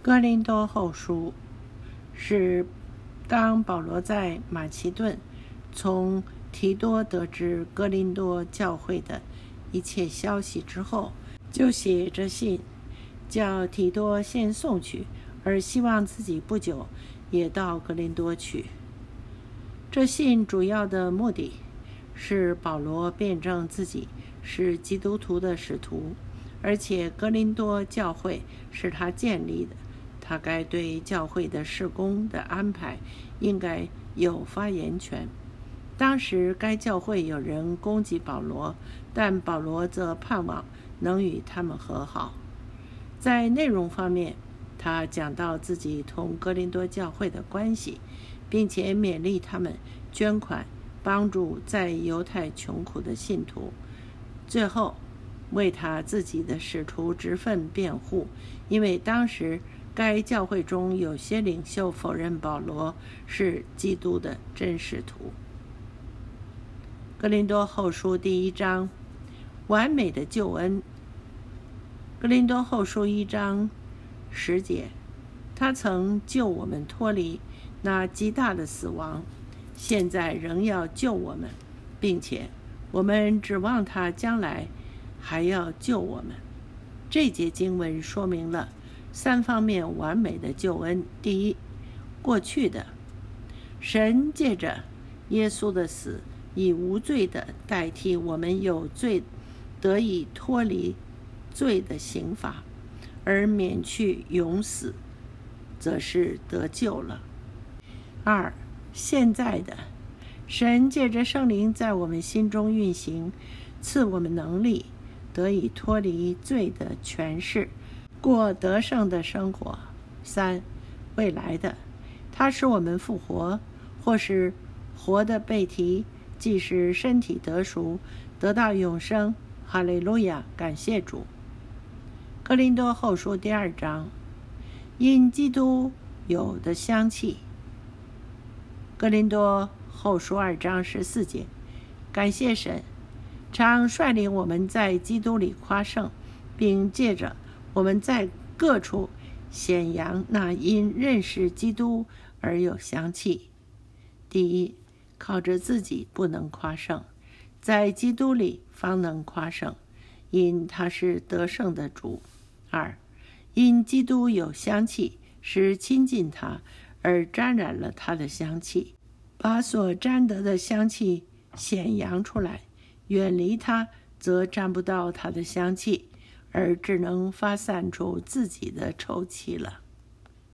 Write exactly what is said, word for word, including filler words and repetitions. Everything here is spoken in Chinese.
哥林多后书是当保罗在马其顿从提多得知哥林多教会的一切消息之后，就写着信叫提多先送去，而希望自己不久也到哥林多去。这信主要的目的是保罗辩证自己是基督徒的使徒，而且哥林多教会是他建立的，他该对教会的事工的安排应该有发言权。当时该教会有人攻击保罗，但保罗则盼望能与他们和好。在内容方面，他讲到自己同哥林多教会的关系，并且勉励他们捐款帮助在犹太穷苦的信徒。最后为他自己的使徒职分辩护，因为当时该教会中有些领袖否认保罗是基督的真使徒。哥林多后书第一章，完美的救恩。哥林多后书一章十节，他曾救我们脱离那极大的死亡，现在仍要救我们，并且我们指望他将来还要救我们。这节经文说明了三方面完美的救恩。第一，过去的，神借着耶稣的死，以无罪的代替我们有罪，得以脱离罪的刑罚，而免去永死，则是得救了。二，现在的，神借着圣灵在我们心中运行，赐我们能力，得以脱离罪的权势，过得胜的生活。三，未来的，他使我们复活，或是活的被提，即使身体得赎，得到永生。哈利路亚，感谢主。哥林多后书第二章，因基督有的香气。哥林多后书二章十四节，感谢神，常率领我们在基督里夸胜，并借着我们在各处显扬那因认识基督而有香气。第一，靠着自己不能夸胜，在基督里方能夸胜，因他是得胜的主。二，因基督有香气，是亲近他而沾染了他的香气，把所沾得的香气显扬出来，远离他则沾不到他的香气，而只能发散出自己的臭气了。